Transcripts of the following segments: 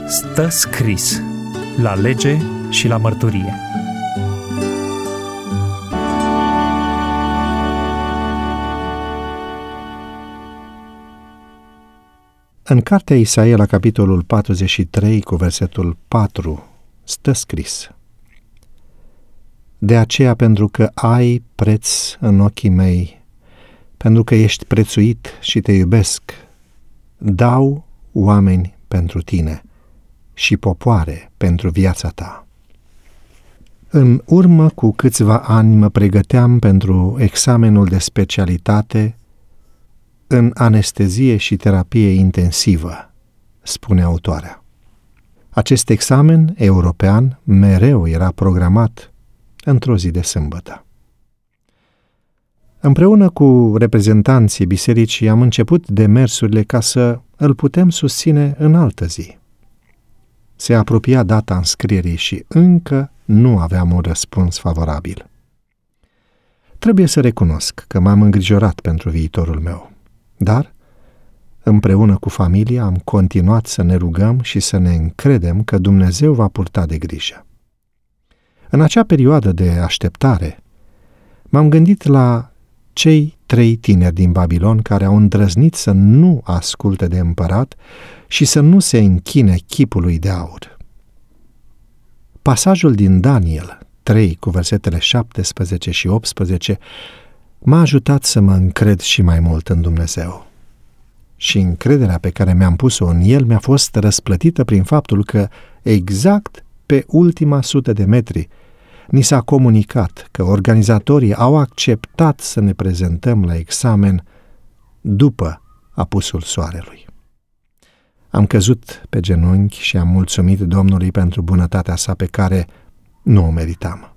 Stă scris la lege și la mărturie. În cartea Isaia, la capitolul 43, cu versetul 4, stă scris: De aceea, pentru că ai preț în ochii mei, pentru că ești prețuit și te iubesc, dau oameni pentru tine și popoare pentru viața ta. În urmă cu câțiva ani mă pregăteam pentru examenul de specialitate în anestezie și terapie intensivă, spune autoarea. Acest examen european mereu era programat într-o zi de sâmbătă. Împreună cu reprezentanții bisericii am început demersurile ca să îl putem susține în altă zi. Se apropia data înscrierii și încă nu aveam un răspuns favorabil. Trebuie să recunosc că m-am îngrijorat pentru viitorul meu, dar împreună cu familia am continuat să ne rugăm și să ne încredem că Dumnezeu va purta de grijă. În acea perioadă de așteptare, m-am gândit la cei 3 tineri din Babilon care au îndrăznit să nu asculte de împărat și să nu se închine chipului de aur. Pasajul din Daniel 3 cu versetele 17 și 18 m-a ajutat să mă încred și mai mult în Dumnezeu. Și încrederea pe care mi-am pus-o în El mi-a fost răsplătită prin faptul că exact pe ultima 100 de metri ni s-a comunicat că organizatorii au acceptat să ne prezentăm la examen după apusul soarelui. Am căzut pe genunchi și am mulțumit Domnului pentru bunătatea sa pe care nu o meritam.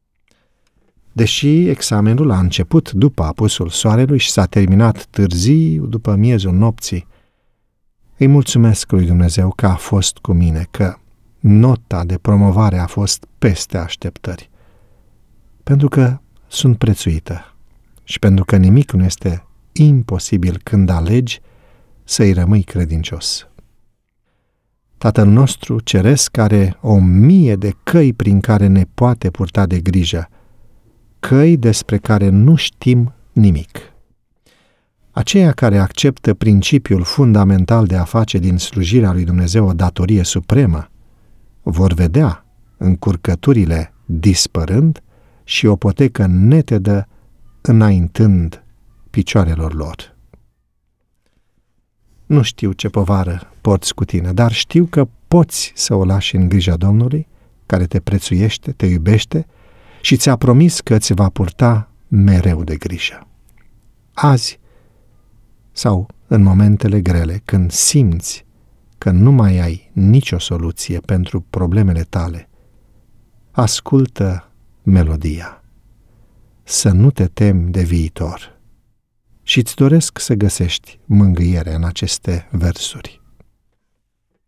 Deși examenul a început după apusul soarelui și s-a terminat târziu după miezul nopții, îi mulțumesc lui Dumnezeu că a fost cu mine, că nota de promovare a fost peste așteptări, pentru că sunt prețuită și pentru că nimic nu este imposibil când alegi să-i rămâi credincios. Tatăl nostru ceresc are 1000 de căi prin care ne poate purta de grijă, căi despre care nu știm nimic. Aceia care acceptă principiul fundamental de a face din slujirea lui Dumnezeu o datorie supremă vor vedea încurcăturile dispărând și o potecă netedă înaintând picioarelor lor. Nu știu ce povară porți cu tine, dar știu că poți să o lași în grija Domnului, care te prețuiește, te iubește și ți-a promis că ți va purta mereu de grijă. Azi sau în momentele grele, când simți că nu mai ai nicio soluție pentru problemele tale, ascultă melodia. Să nu te temi de viitor. Și îți doresc să găsești mângâiere în aceste versuri.